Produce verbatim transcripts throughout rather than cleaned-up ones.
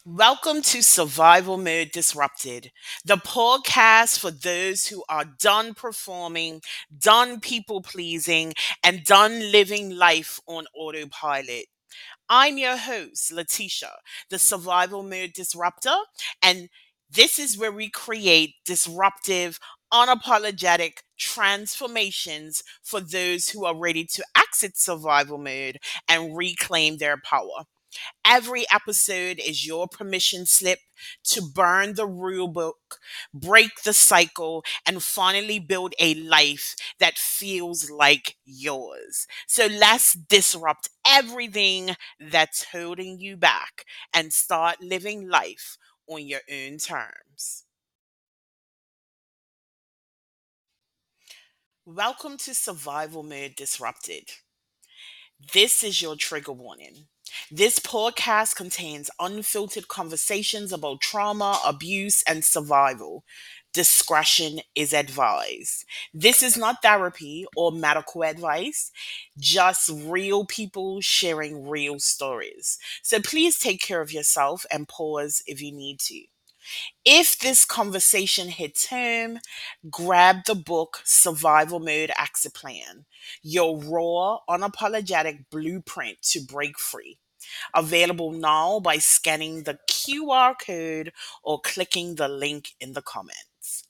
Welcome to Survival Mode Disrupted, the podcast for those who are done performing, done people pleasing, and done living life on autopilot. I'm your host, Letitia, the Survival Mode Disruptor, and this is where we create disruptive, unapologetic transformations for those who are ready to exit survival mode and reclaim their power. Every episode is your permission slip to burn the rule book, break the cycle, and finally build a life that feels like yours. So let's disrupt everything that's holding you back and start living life on your own terms. Welcome to Survival Mode Disrupted. This is your trigger warning. This podcast contains unfiltered conversations about trauma, abuse, and survival. Discretion is advised. This is not therapy or medical advice, just real people sharing real stories. So please take care of yourself and pause if you need to. If this conversation hits home, grab the book Survival Mode Exit Plan, your raw, unapologetic blueprint to break free. Available now by scanning the Q R code or clicking the link in the comments.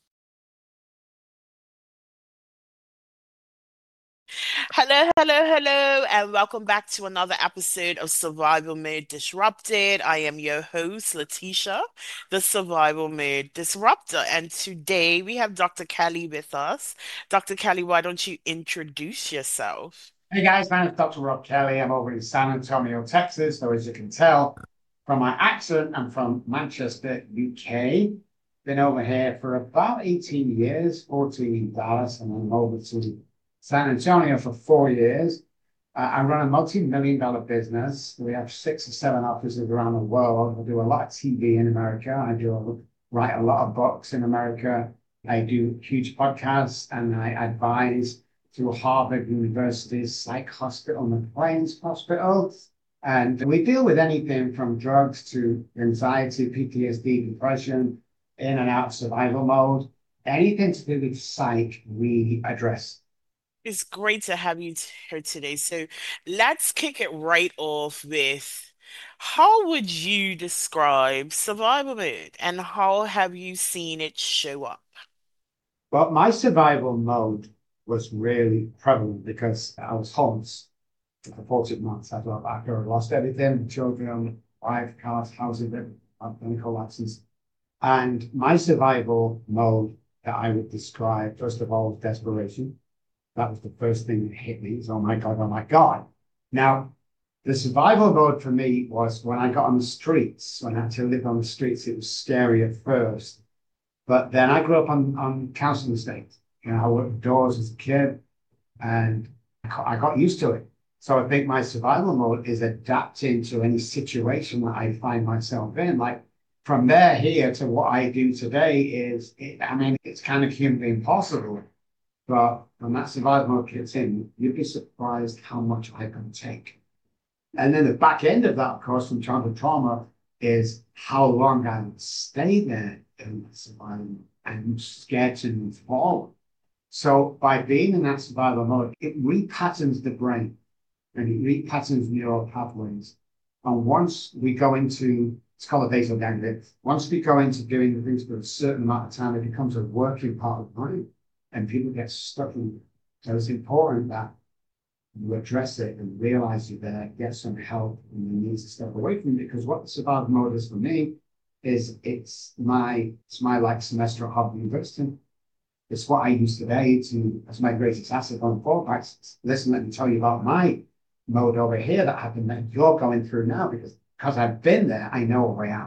Hello, hello, hello, and welcome back to another episode of Survival Mode Disrupted. I am your host, Letitia, the Survival Mode Disruptor, and today we have Doctor Kelly with us. Doctor Kelly, why don't you introduce yourself? Hey guys, my name is Doctor Rob Kelly. I'm over in San Antonio, Texas. So as you can tell from my accent, I'm from Manchester, U K. Been over here for about eighteen years, fourteen in Dallas, and I'm over to San Antonio for four years. Uh, I run a multi-million dollar business. We have six or seven offices around the world. I do a lot of T V in America. I do write a lot of books in America. I do huge podcasts and I advise through Harvard University's Psych Hospital, McLean's Hospital. And we deal with anything from drugs to anxiety, P T S D, depression, in and out of survival mode. Anything to do with psych, we address. It's great to have you t- here today. So let's kick it right off with how would you describe survival mode and how have you seen it show up? But my survival mode was really prevalent because I was homeless for fourteen months after, after I lost everything, children, wife, cars, houses, medical license. And my survival mode that I would describe, first of all, was desperation. That was the first thing that hit me. Is, oh my God, oh my God. Now, the survival mode for me was when I got on the streets, when I had to live on the streets, it was scary at first. But then I grew up on, on council estates. You know, I worked doors as a kid and I got used to it. So I think my survival mode is adapting to any situation that I find myself in. Like from there here to what I do today is, it, I mean, it's kind of humanly impossible. But when that survival mode kicks in, you'd be surprised how much I can take. And then the back end of that, of course, from childhood trauma is how long I would stay there in that survival mode and scared to move forward. So by being in that survival mode, it repatterns the brain and it repatterns neural pathways. And once we go into, it's called a basal ganglia. Once we go into doing the things for a certain amount of time, it becomes a working part of the brain and people get stuck in it. So it's important that you address it and realize you're there, get some help, and you need to step away from it. Because what the survival mode is for me is it's my it's my like semester at Harvard University. It's what I use today to as my greatest asset on forward practice. Listen, let me tell you about my mode over here that happened that you're going through now because because I've been there, I know where I am.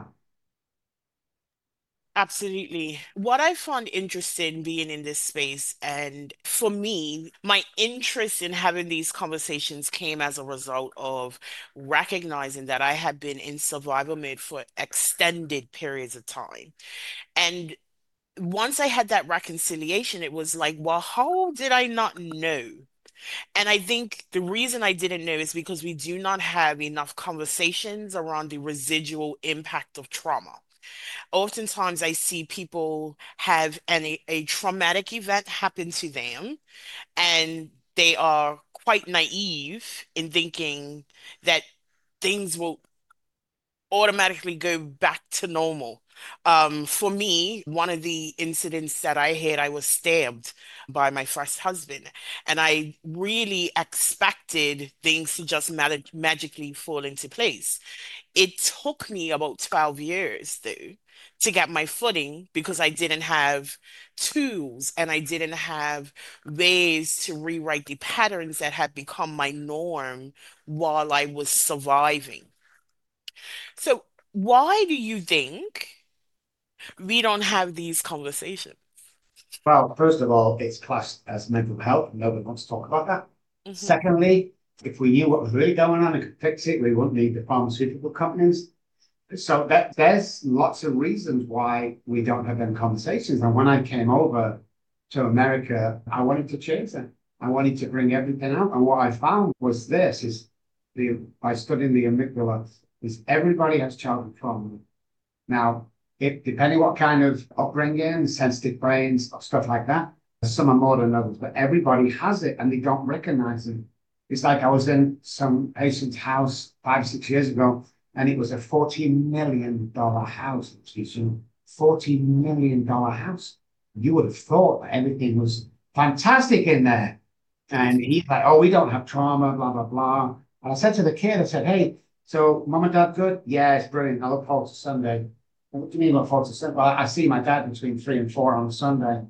Absolutely. What I found interesting being in this space, and for me, my interest in having these conversations came as a result of recognizing that I had been in survival mode for extended periods of time. And once I had that reconciliation, it was like, well, how did I not know? And I think the reason I didn't know is because we do not have enough conversations around the residual impact of trauma. Oftentimes, I see people have an, a, a traumatic event happen to them, and they are quite naive in thinking that things will automatically go back to normal. Um, for me, one of the incidents that I had, I was stabbed by my first husband, and I really expected things to just mag magically fall into place. It took me about twelve years, though, to get my footing because I didn't have tools and I didn't have ways to rewrite the patterns that had become my norm while I was surviving. So, why do you think we don't have these conversations? Well, first of all, it's classed as mental health. Nobody wants to talk about that. Hmm. Secondly, if we knew what was really going on and could fix it, we wouldn't need the pharmaceutical companies. So that there's lots of reasons why we don't have them conversations. And when I came over to America, I wanted to change that. I wanted to bring everything out. And what I found was this is the by studying the amygdala is everybody has childhood trauma. Now, it depending what kind of upbringing, sensitive brains, stuff like that, some are more than others, but everybody has it and they don't recognize it. It's like I was in some patient's house five, six years ago, and it was a forty million dollar house. It's a forty million dollar house. You would have thought that everything was fantastic in there. And he's like, oh, we don't have trauma, blah, blah, blah. And I said to the kid, I said, hey, so mom and dad good? Yeah, it's brilliant. I look forward to Sunday. What do you mean look forward to Sunday? Well, I see my dad between three and four on Sunday.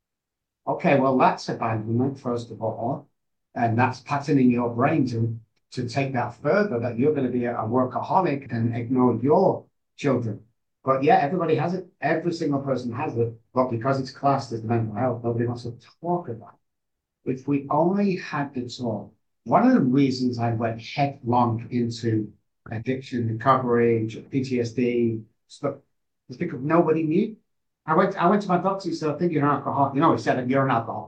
Okay, well, that's abandonment, first of all. And that's patterning your brain to, to take that further, that you're going to be a, a workaholic and ignore your children. But yeah, everybody has it. Every single person has it. But because it's classed as mental health, nobody wants to talk about it. If we only had the talk, one of the reasons I went headlong into addiction recovery, P T S D stuff, is because nobody knew. I went, I went to my doctor. He said, I think you're an alcoholic. You know, he said, you're an alcoholic.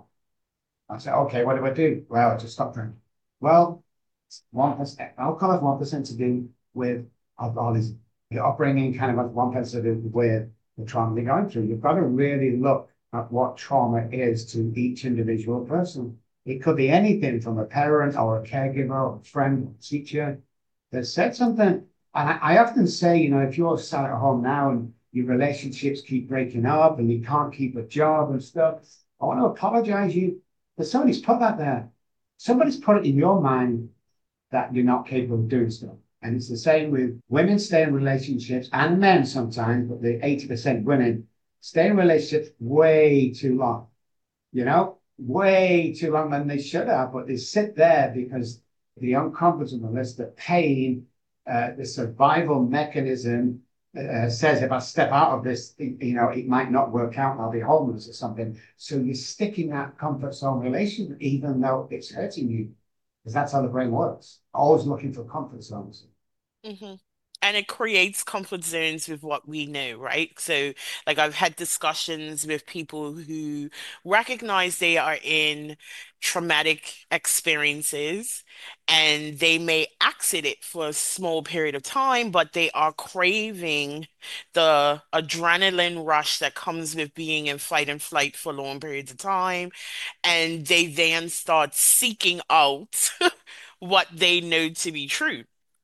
I said, okay, what do I do? Well, I just stop drinking. Well, one percent alcohol has one percent to do with alcoholism. Your upbringing kind of has one percent to do with the trauma they're going through. You've got to really look at what trauma is to each individual person. It could be anything from a parent or a caregiver or a friend or a teacher that said something. And I, I often say, you know, if you're sat at home now and your relationships keep breaking up and you can't keep a job and stuff, I want to apologize you, but somebody's put that there. Somebody's put it in your mind that you're not capable of doing stuff. And it's the same with women stay in relationships and men sometimes, but the eighty percent women stay in relationships way too long, you know, way too long than they should have, but they sit there because the uncomfortableness, the pain, uh, the survival mechanism uh, says if I step out of this, you know, it might not work out. I'll be homeless or something. So you stick in that comfort zone relation, even though it's hurting you, because that's how the brain works. Always looking for comfort zones. Hmm. And it creates comfort zones with what we know, right? So, like, I've had discussions with people who recognize they are in traumatic experiences and they may exit it for a small period of time, but they are craving the adrenaline rush that comes with being in fight and flight for long periods of time. And they then start seeking out what they know to be true.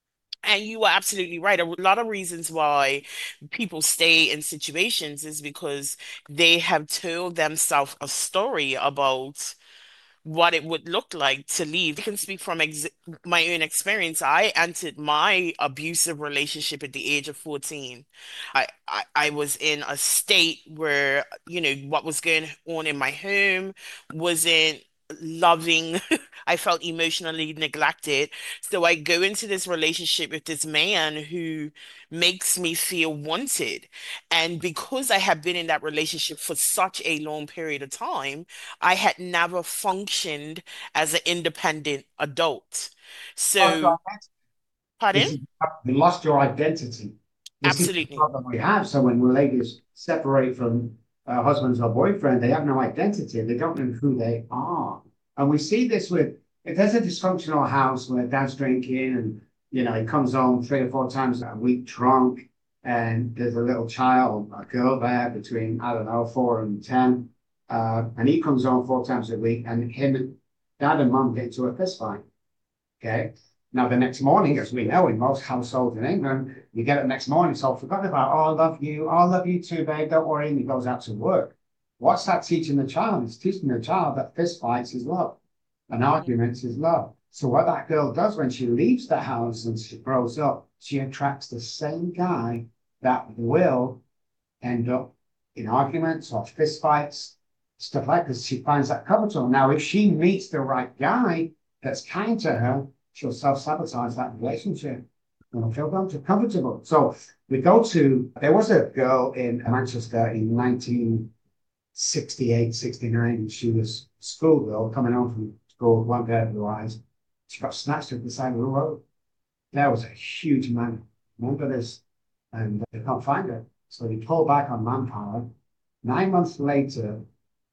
And you are absolutely right. A lot of reasons why people stay in situations is because they have told themselves a story about what it would look like to leave. I can speak from ex my own experience. I entered my abusive relationship at the age of fourteen. I, I, I was in a state where, you know, what was going on in my home wasn't loving. I felt emotionally neglected. So I go into this relationship with this man who makes me feel wanted. And because I have been in that relationship for such a long period of time, I had never functioned as an independent adult. So, pardon? This is you lost your identity. This is the Absolutely. problem we have. So when ladies separate from uh, husbands or boyfriend, they have no identity. They don't know who they are. And we see this with if there's a dysfunctional house where dad's drinking and, you know, he comes home three or four times a week drunk, and there's a little child, a girl there between, I don't know, four and ten, uh, and he comes home four times a week, and him and dad and mum get into a fist fight. Okay. Now, the next morning, as we know, in most households in England, you get up next morning, it's all forgotten about. Oh, I love you. Oh, I love you too, babe. Don't worry. And he goes out to work. What's that teaching the child? It's teaching the child that fist fights is love and Mhm. arguments is love. So what that girl does when she leaves the house and she grows up, she attracts the same guy that will end up in arguments or fist fights, stuff like that, because she finds that comfortable. Now, if she meets the right guy that's kind to her, she'll self-sabotage that relationship and feel comfortable. So we go to, there was a girl in Manchester in nineteen sixty-eight, sixty-nine. She was a schoolgirl coming home from school, one pair of blue eyes. She got snatched at the side of the road. There was a huge man. Remember this? And they can't find her. So they pull back on manpower. Nine months later,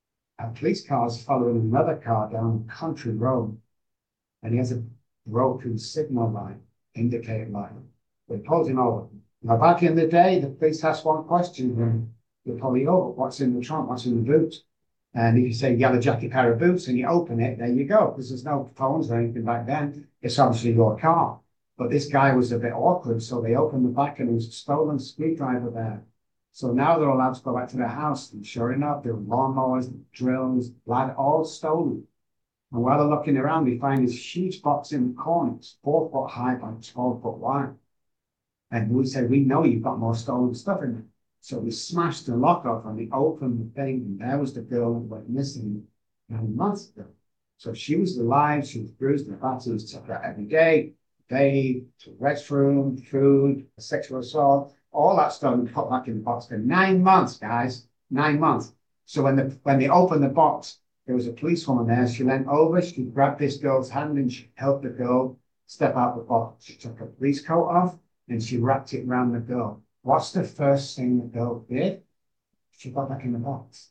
a police car is following another car down a country road, and he has a broken signal line, indicator line. They pulled him over. Now, back in the day, the police asked one question when they pull you over: what's in the trunk? What's in the boot? And if you say yellow jacket, pair of boots, and you open it, there you go. Because there's no phones or anything back then. It's obviously your car. But this guy was a bit awkward, so they opened the back and there was a stolen screwdriver there. So now they're allowed to go back to their house. And sure enough, there were lawnmowers, drills, lad, all stolen. And while they're looking around, they find this huge box in the corner. It's four foot high by twelve foot wide. And we said, we know you've got more stolen stuff in it. So we smashed the lock off and we opened the thing, and there was the girl that went missing nine months ago. So she was alive, she was bruised and battered, took her every day, bathed, to the restroom, food, sexual assault, all that stuff, and put back in the box for nine months, guys. Nine months. So when the when they opened the box, there was a policewoman there. She leant over, she grabbed this girl's hand and she helped the girl step out the box. She took her police coat off and she wrapped it around the girl. What's the first thing the girl did? She got back in the box.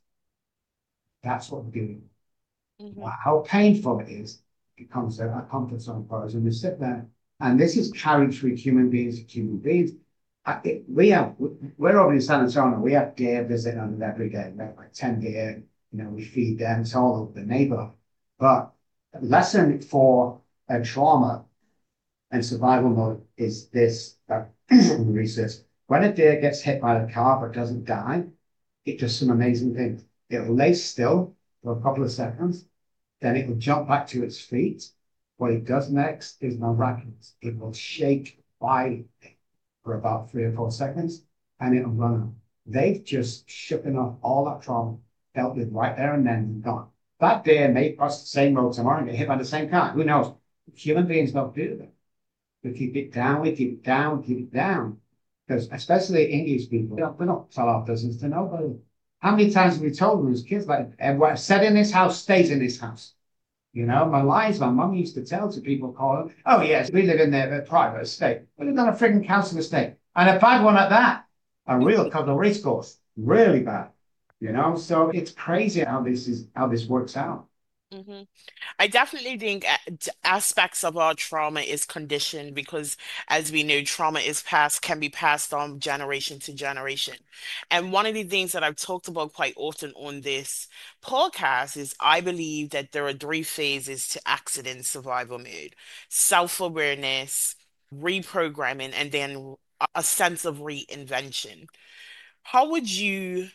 That's what we're doing. Mhm. Wow, how painful it is. It becomes a, a comfort zone for us, and we sit there. And this is carried through human beings to human beings. I, it, we have, we're over in San Antonio. We have deer visiting us every day. We have like ten deer. You know, we feed them. It's all over the neighborhood. But a lesson for a trauma and survival mode is this: that research. When a deer gets hit by the car but doesn't die, it does some amazing things. It'll lay still for a couple of seconds, then it will jump back to its feet. What it does next is miraculous. It will shake violently for about three or four seconds, and it'll run. They've just shooken off all that trauma, dealt with right there and then, and gone. That deer may cross the same road tomorrow and get hit by the same car. Who knows? Human beings don't do that. We keep it down, we keep it down, we keep it down. Because especially English people, we don't, we don't tell our business to nobody. How many times have we told them as kids, like, what's said in this house stays in this house? You know, my lies, my mum used to tell to people, calling, oh, yes, we live in their private estate. We live on a frigging council estate. And a bad one at that. A real couple of race course. Really bad. You know, so it's crazy how this is, how this works out. Mhm. I definitely think a- d- aspects of our trauma is conditioned because, as we know, trauma is passed, can be passed on generation to generation. And one of the things that I've talked about quite often on this podcast is I believe that there are three phases to accident survival mode: self-awareness, reprogramming, and then a a sense of reinvention. How would you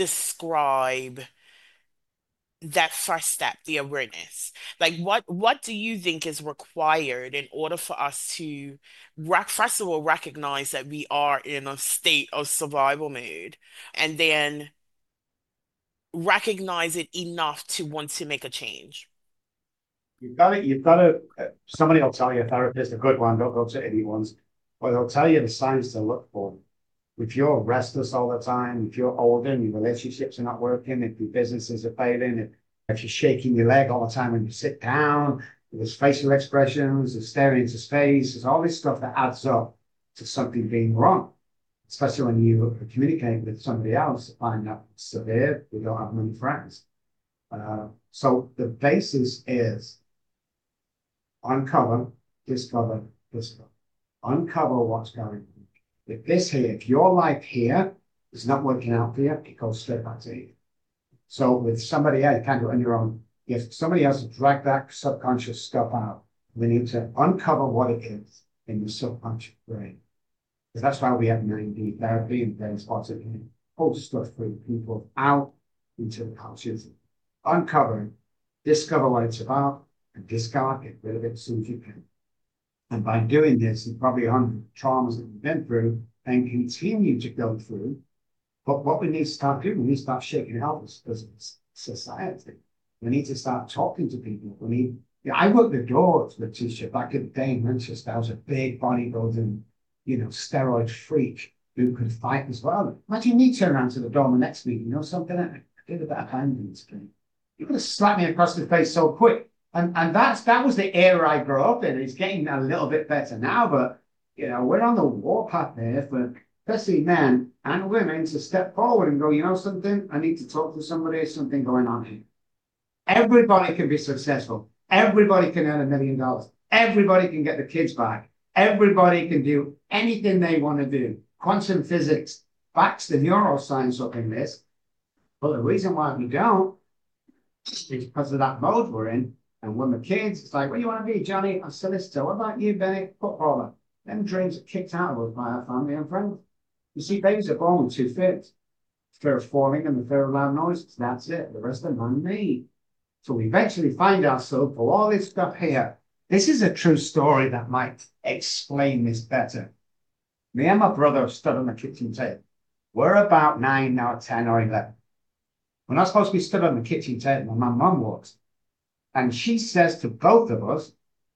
describe that first step, the awareness? Like what what do you think is required in order for us to rec first of all recognize that we are in a state of survival mode, and then recognize it enough to want to make a change? You've got it. You've got to. Uh, somebody will tell you, a therapist, a good one. Don't go to anyone's, but they'll tell you the signs to look for. If you're restless all the time, if you're older and your relationships are not working, if your businesses are failing, if, if you're shaking your leg all the time when you sit down, there's facial expressions, there's staring into space, there's all this stuff that adds up to something being wrong. Especially when you communicate with somebody else, find that severe, we don't have many friends. Uh, so the basis is uncover, discover, discover. Uncover what's going on. If this here, if your life here is not working out for you, it goes straight back to you. So with somebody else, you can't do it on your own. If somebody else to drag that subconscious stuff out, we need to uncover what it is in your subconscious brain. Because that's why we have nine D therapy and brain spots and pull stuff through people out into the conscious. Uncover it, discover what it's about, and discard, get rid of it as soon as you can. And by doing this, you probably on traumas that you've been through and continue to go through. But what we need to start doing, we need to start shaking it out as society. We need to start talking to people. We need. Yeah, I worked the doors with Tisha back in the day in Manchester. I was a big bodybuilding, you know, steroid freak who could fight as well. Imagine me turn around to the door the next meeting, you know something? I did a bit of handling screen. You could have slapped me across the face so quick. And and that's that was the era I grew up in. It's getting a little bit better now, but you know, we're on the warpath there for especially men and women to step forward and go, you know something, I need to talk to somebody, there's something going on here. Everybody can be successful. Everybody can earn a million dollars. Everybody can get the kids back. Everybody can do anything they want to do. Quantum physics backs the neuroscience up in this. But the reason why we don't is because of that mode we're in. And when the kids, it's like, what do you want to be, Johnny? I'm solicitor. What about you, Benny? Footballer. Them dreams are kicked out of us by our family and friends. You see, babies are born with two fears. Fear of falling and the fear of loud noises. That's it. The rest of them are made. So we eventually find ourselves for all this stuff here. This is a true story that might explain this better. Me and my brother stood on the kitchen table. We're about nine now, ten or eleven. We're not supposed to be stood on the kitchen table when my mum walks. And she says to both of us,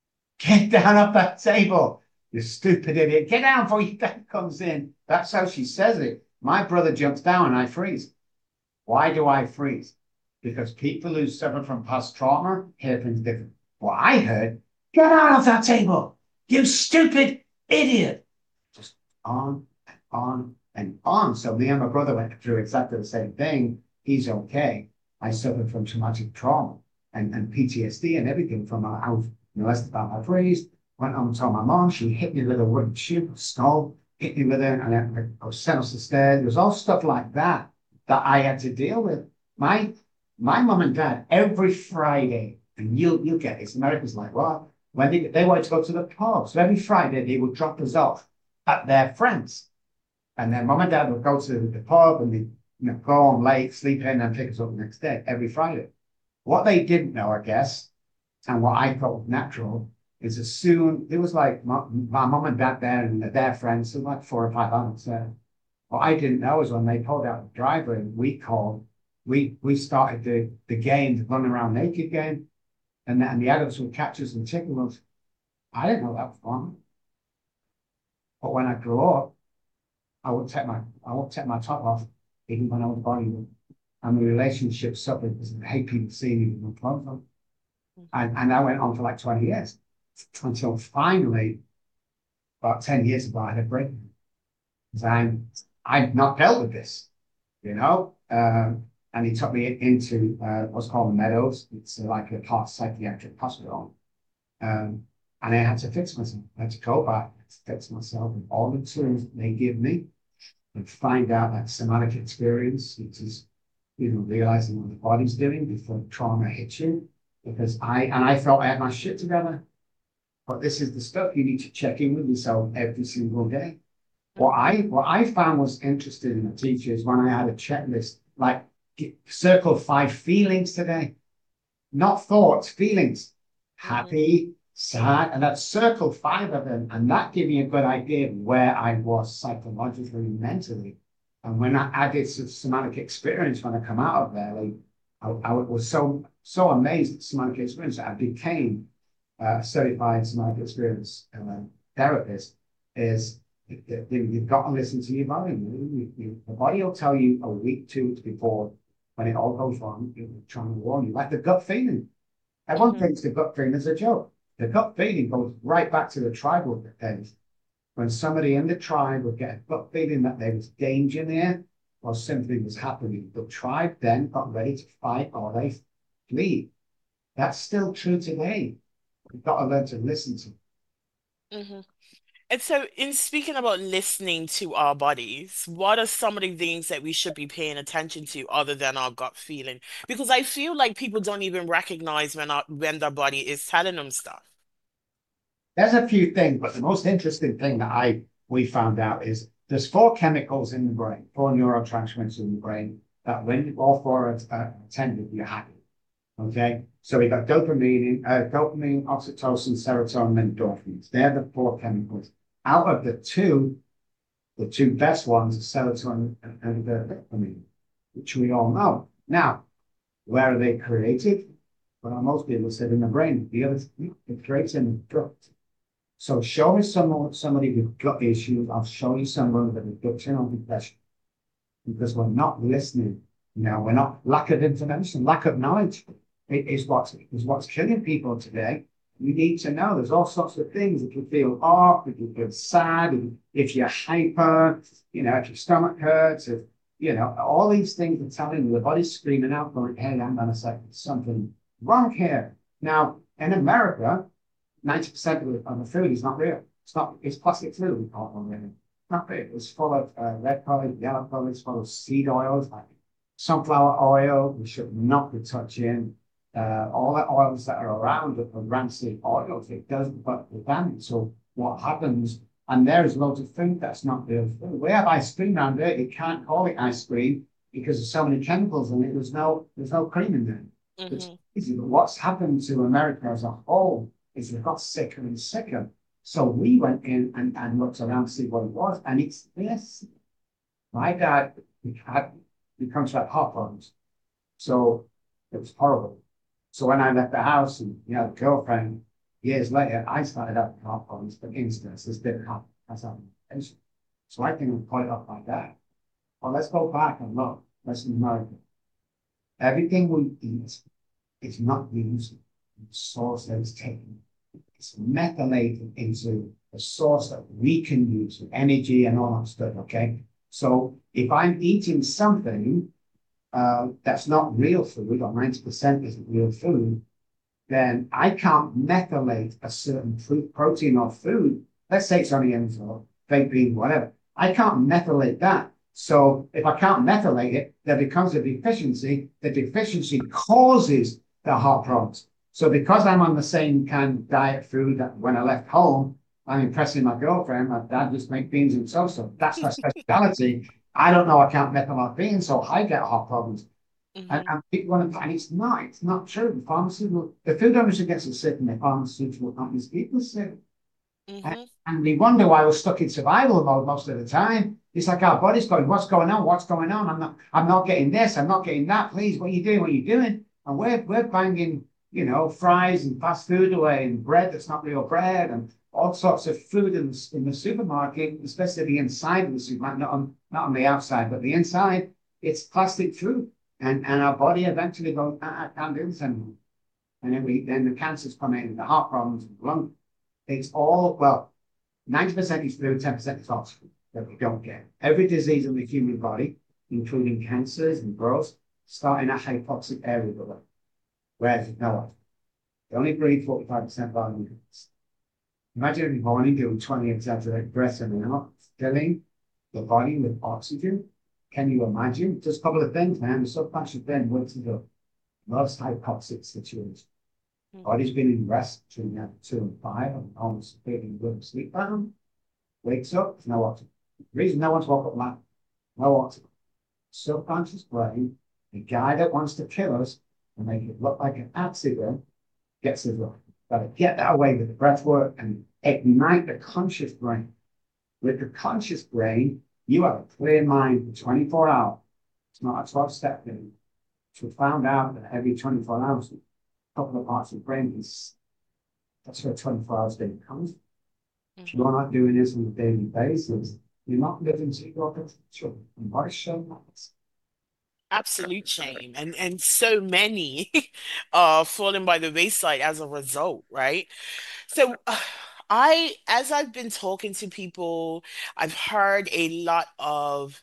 get down off that table, you stupid idiot. Get down before your dad comes in. That's how she says it. My brother jumps down and I freeze. Why do I freeze? Because people who suffer from past trauma hear things different. Well, I heard, get out of that table, you stupid idiot. Just on and on and on. So me and my brother went through exactly the same thing. He's okay. I suffered from traumatic trauma and, and P T S D and everything from I was molested by my freeze. Went home and told my mom, she hit me with a wooden shoe, skull, hit me with it, and I, I was sent up the stairs. There was all stuff like that that I had to deal with. My my mom and dad, every Friday, and you'll you'll get this, Americans like, well, when they, they wanted to go to the pub. So every Friday they would drop us off at their friends. And then mom and dad would go to the pub and they you know, go home late, sleep in, and pick us up the next day, every Friday. What they didn't know, I guess, and what I thought was natural, is as soon, it was like my, my mom and dad there and their friends, so like four or five adults there. What I didn't know is when they pulled out the driveway, we called, we we started the, the game, the run around naked game, and, and the adults would catch us and tickle us. I didn't know that was fun. But when I grew up, I would take my I would take my top off, even when I was bodybuilding. And the relationship suffered because I hate people seeing me with my clothes on. And, and that went on for like twenty years. Until finally, about ten years ago, I had a break. Because I'm I've not dealt with this, you know. Um, and he took me into uh, what's called the Meadows. It's like a part psychiatric hospital. Um, and I had to fix myself. I had to go back to fix myself with all the tools they give me and find out that somatic experience, which is, you know, realizing what the body's doing before trauma hits you. Because I, and I felt I had my shit together. But this is the stuff you need to check in with yourself every single day. What I what I found was interesting in the teachers when I had a checklist, like circle five feelings today, not thoughts, feelings, happy, sad, and that circle five of them, and that gave me a good idea of where I was psychologically and mentally. And when I added some somatic experience when I come out of there, like I, I was so so amazed at somatic experience that I became a certified somatic experience uh, therapist. Is you've got to listen to your body. You, you, the body will tell you a week, two weeks before when it all goes wrong. It's trying to warn you, like the gut feeling. Everyone mm-hmm. thinks the gut feeling is a joke. The gut feeling goes right back to the tribal days. When somebody in the tribe would get a gut feeling that there was danger there, or something was happening, the tribe then got ready to fight or they flee. That's still true today. You've got to learn to listen to. hmm And so, in speaking about listening to our bodies, what are some of the things that we should be paying attention to other than our gut feeling? Because I feel like people don't even recognize when our, when their body is telling them stuff. There's a few things, but the most interesting thing that I we found out is there's four chemicals in the brain, four neurotransmitters in the brain that when all four are uh, attended, you're happy. Okay, so we got dopamine, uh, dopamine, oxytocin, serotonin, and endorphins. They're the four chemicals. Out of the two, the two best ones are serotonin and, and uh, dopamine, which we all know. Now, where are they created? Well, most people said in the brain. The other, it creates in the gut. So show me someone, somebody with gut issues. I'll show you someone with addiction or depression because we're not listening. You know, we're not lack of information, lack of knowledge it is what's is what's killing people today. You need to know there's all sorts of things. If you feel off, if you feel sad, if you're hyper, you know, if your stomach hurts, if you know, all these things are telling you the body's screaming out, going, hey, I'm gonna say something wrong here. Now, in America, ninety percent of the, of the food is not real. It's not, it's plastic food we call it already. Not real. It's full of uh, red color, yellow color, it's full of seed oils like sunflower oil, we should not be touching. Uh, all the oils that are around it are rancid oils. It doesn't but the damage. So what happens? And there's loads of food that's not real food. We have ice cream around here. You can't call it ice cream because there's so many chemicals in it. There's no there's no cream in there. It's hmm easy. But what's happened to America as a whole is they've got sicker and sicker. So we went in and, and looked around to see what it was, and it's this. My dad had becomes like heart problems. So it was horrible. So when I left the house and you know, girlfriend, years later, I started having heart problems, but instances didn't happen. That's how patient. So I think we put it up like that. Well, let's go back and look. Let's America. Everything we eat is not used in the source that is taken. It's methylated into a source that we can use for energy and all that stuff. Okay. So if I'm eating something uh, that's not real food, or ninety percent isn't real food, then I can't methylate a certain fruit, protein or food. Let's say it's onions or baked beans, whatever. I can't methylate that. So if I can't methylate it, there becomes a deficiency. The deficiency causes the heart problems. So because I'm on the same kind of diet food that when I left home, I'm impressing my girlfriend. My dad just make beans himself, so that's her specialty. I don't know. I can't methylate beans, so I get heart problems. And, hmm and people want to, and it's not, it's not true. The pharmaceutical, the food industry gets us sick and the pharmaceutical companies keep us sick. And, hmm and we wonder why we're stuck in survival mode most of the time. It's like our body's going, what's going on? What's going on? I'm not, I'm not getting this. I'm not getting that. Please, what are you doing? What are you doing? And we're, we're banging, you know, fries and fast food away and bread that's not real bread and all sorts of food in, in the supermarket, especially the inside of the supermarket, not on, not on the outside, but the inside, it's plastic food. And, and our body eventually goes, ah, I can't do this anymore. And then we then the cancers come in, the heart problems, the lung. It's all, well, ninety percent is flu, ten percent is oxygen that we don't get. Every disease in the human body, including cancers and growths, start in a hypoxic area below, where there's no oxygen. They only breathe forty-five percent volume. Imagine if you're only doing twenty exaggerated breaths a minute, filling the body with oxygen. Can you imagine? Just a couple of things, man. The subconscious brain works into most hypoxic situations. Body's been in rest between now two and five, and almost taking good sleep pattern. Wakes up, there's no oxygen. The reason no one's woke up like no oxygen. Subconscious brain, the guy that wants to kill us and make it look like an accident, gets it right. Got to get that away with the breath work and ignite the conscious brain. With the conscious brain, you have a clear mind for twenty-four hours. It's not a twelve step thing. So we found out that every twenty-four hours, a couple of parts of the brain is that's where twenty-four hours day comes. If hmm you're not doing this on a daily basis, you're not living to your potential. And what is shown that? Absolute shame. And and so many are falling by the wayside as a result, right? So uh, I, as I've been talking to people, I've heard a lot of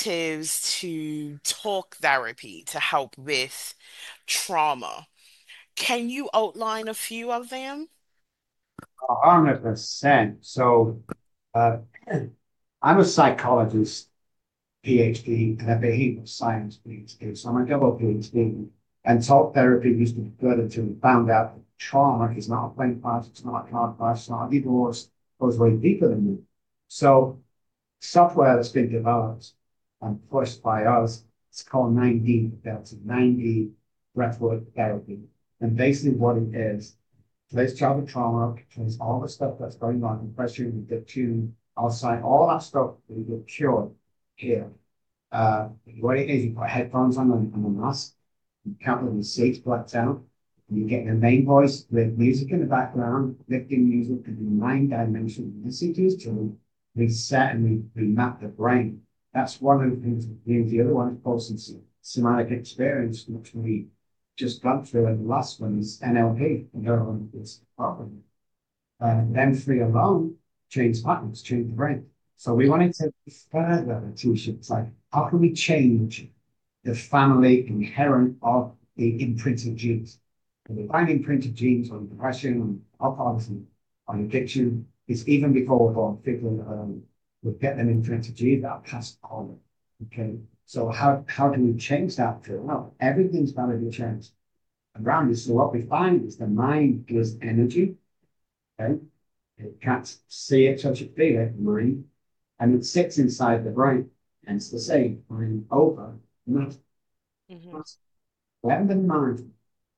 alternatives to talk therapy to help with trauma. Can you outline a few of them? A hundred percent. So, uh, I'm a psychologist, PhD, and a behavioral science PhD. So I'm a double PhD. And talk therapy used to be good until we found out that trauma is not a plane crash, it's not a car crash, it's not a divorce, it goes way deeper than that. So software that's been developed and pushed by us, it's called nine D, that's nine D breathwork therapy. And basically what it is, today's childhood trauma, today's all the stuff that's going on, depression, addiction, outside, all that stuff will get cured here. Uh, what it is, you put headphones on and, and a mask, you count the seats blacked out, and you get your main voice with music in the background, lifting music and nine dimensional messages to reset and re- remap the brain. That's one of the things we do. The other one is post somatic experience, which we just got through, and the last one is N L P, and the other one is problem. And them three alone change patterns, change the brain. So we wanted to further the two It's like, how can we change the family inherent of the imprinted genes? And the find imprinted genes on depression, on alcoholism, on addiction, it's even before we're born, people um, would get them imprinted genes that are passed on. Okay. So how, how do we change that? Well, everything's got to be changed around us. So what we find is the mind is energy. Okay. It can't see it, touch it, feel it, mind. And it sits inside the brain. Hence the same, mind over matter. Hmm. When the mind,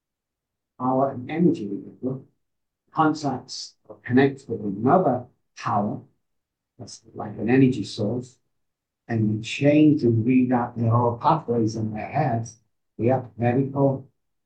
our energy contacts or connects with another power, that's like an energy source, and you change and reroute the whole pathways in their heads, we have medical,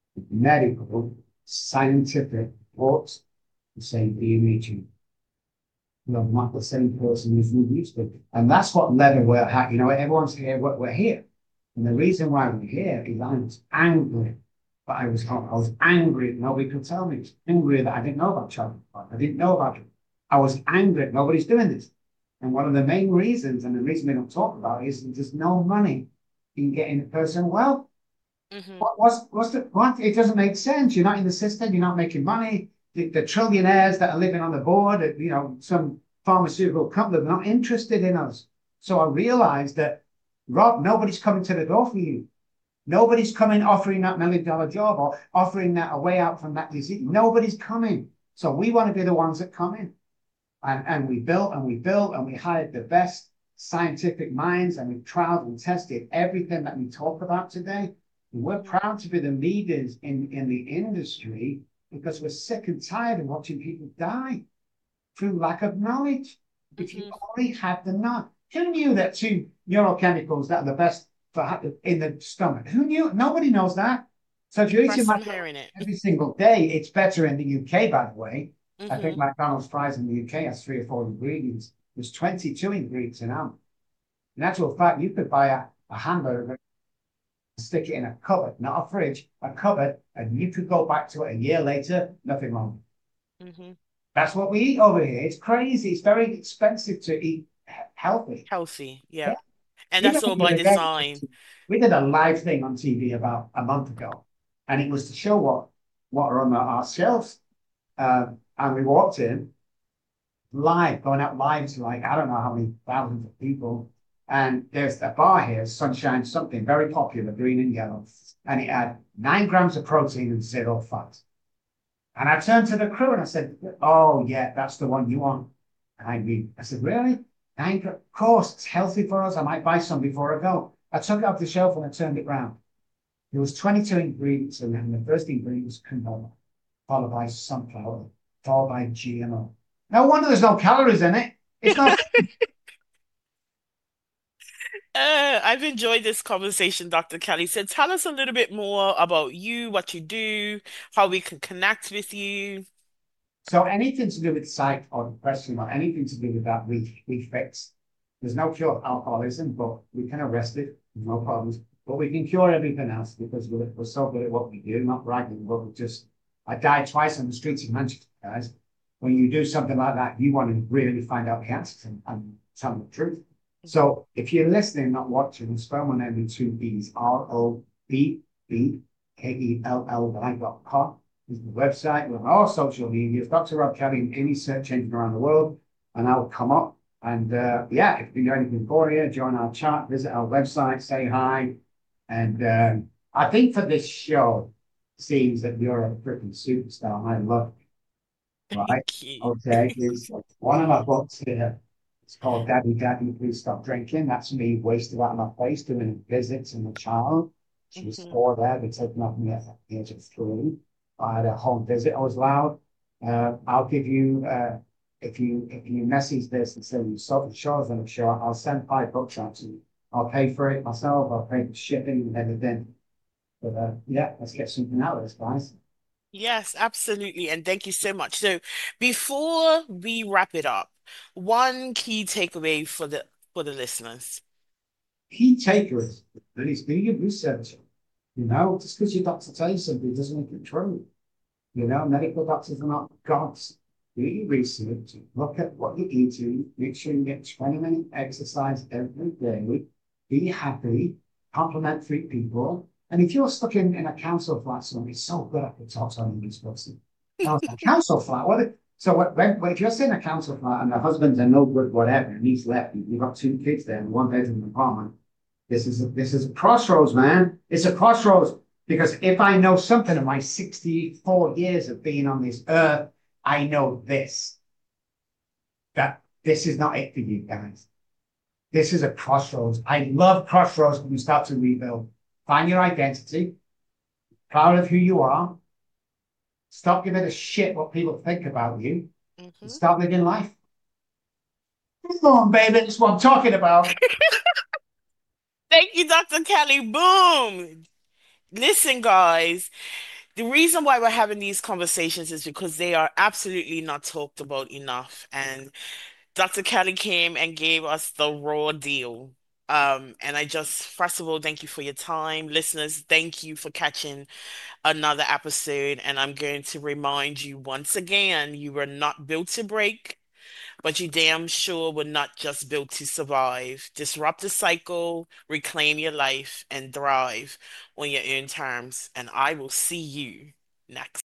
medical, scientific reports to say the imaging. You know, not the same person as we used to. And that's what level we're at. You know, everyone's here, we're, we're here. And the reason why we're here is I was angry. But I was I was angry that nobody could tell me. I was angry that I didn't know about child abuse. I didn't know about it. I was angry that nobody's doing this. And one of the main reasons, and the reason we don't talk about it, is there's no money in getting a person well. Hmm. What, what's, what's the, what? It doesn't make sense. You're not in the system. You're not making money. The, the trillionaires that are living on the board, you know, some pharmaceutical company, they're not interested in us. So I realized that, Rob, nobody's coming to the door for you. Nobody's coming offering that million dollar job or offering that a way out from that disease. Nobody's coming. So we want to be the ones that come in. And, and we built and we built and we hired the best scientific minds and we've trialed and tested everything that we talk about today. And we're proud to be the leaders in, in the industry because we're sick and tired of watching people die through lack of knowledge. If you Hmm. only had the knowledge, who knew that two neurochemicals that are the best for in the stomach? Who knew? Nobody knows that. So if you're eating First I'm McDonald's hearing it. every single day, it's better in the U K, by the way. I think Hmm. McDonald's fries in the U K has three or four ingredients. There's twenty-two ingredients in them. In actual fact, you could buy a, a hamburger, stick it in a cupboard, not a fridge, a cupboard, and you could go back to it a year later, nothing wrong. Hmm. That's what we eat over here. It's crazy. It's very expensive to eat healthy. Healthy. Yeah. Yeah. And You know, that's all the by other day, design. we did a live thing on T V about a month ago, and it was to show what what are on our shelves. Uh, and we walked in live, going out live to like I don't know how many thousands of people. And there's a bar here, Sunshine something, very popular, green and yellow, and it had nine grams of protein and zero fat. And I turned to the crew and I said, "Oh yeah, that's the one you want." And I mean, I said, "Really? Nine gra- Of course, it's healthy for us. I might buy some before I go." I took it off the shelf and I turned it round. There was twenty-two ingredients in it, and the first ingredient was canola, followed by sunflower, followed by G M O. No wonder there's no calories in it. It's not. Uh, I've enjoyed this conversation, doctor Kelly. So tell us a little bit more about you, what you do, how we can connect with you. So anything to do with sight or depression or anything to do with that, we we fix. There's no cure for alcoholism, but we can arrest it, no problems. But we can cure everything else because we're, we're so good at what we do, not bragging, but we just, I died twice on the streets of Manchester, guys. When you do something like that, you want to really find out the answers and, and tell the truth. Mhm. So if you're listening, not watching, spell my name in two B's, R O B B K E L L Y dot com. is the website. We're on all social media. Doctor Rob Kelly in any search engine around the world, and I'll come up. And uh, yeah, if you know anything for you, join our chat, visit our website, say hi. And um, I think for this show, seems that you're a freaking superstar. And I love it, right? Thank you. Okay, there's one of my books here. It's called Daddy, Daddy, Please Stop Drinking. That's me wasted out of my face doing visits in the child. She was Mhm. four there. They taken off me at the age of three. I had a home visit. I was loud. Uh, I'll give you, uh, if you if you message this and say you saw the shows on the show, I'll send five books out to you. I'll pay for it myself. I'll pay for shipping and everything. But uh, yeah, let's get something out of this, guys. Yes, absolutely. And thank you so much. So before we wrap it up, one key takeaway for the for the listeners. Key takers, and it's being a researcher. You know, just because your doctor tells you something doesn't make it true. You know, medical doctors are not gods. Do your research, look at what you're eating, make sure you get twenty minute exercise every day, be happy, compliment three people. And if you're stuck in, in a council flat somewhere, it's so good I could talk to anyone who's person. Now, a council flat, what? So what, when, when, if you're in a council flat and the husband's a no good whatever, and he's left, and you've got two kids there in one bedroom apartment, this is a, this is a crossroads, man. It's a crossroads. Because if I know something of my sixty-four years of being on this earth, I know this, that this is not it for you guys. This is a crossroads. I love crossroads when you start to rebuild. Find your identity, proud of who you are, stop giving a shit what people think about you, and Mhm. start living life. Come on, baby, that's what I'm talking about. Thank you, doctor Kelly. Boom. Listen, guys, the reason why we're having these conversations is because they are absolutely not talked about enough. And doctor Kelly came and gave us the raw deal. Um, and I just, first of all, thank you for your time. Listeners, thank you for catching another episode. And I'm going to remind you once again, you were not built to break, but you damn sure were not just built to survive. Disrupt the cycle, reclaim your life, and thrive on your own terms. And I will see you next.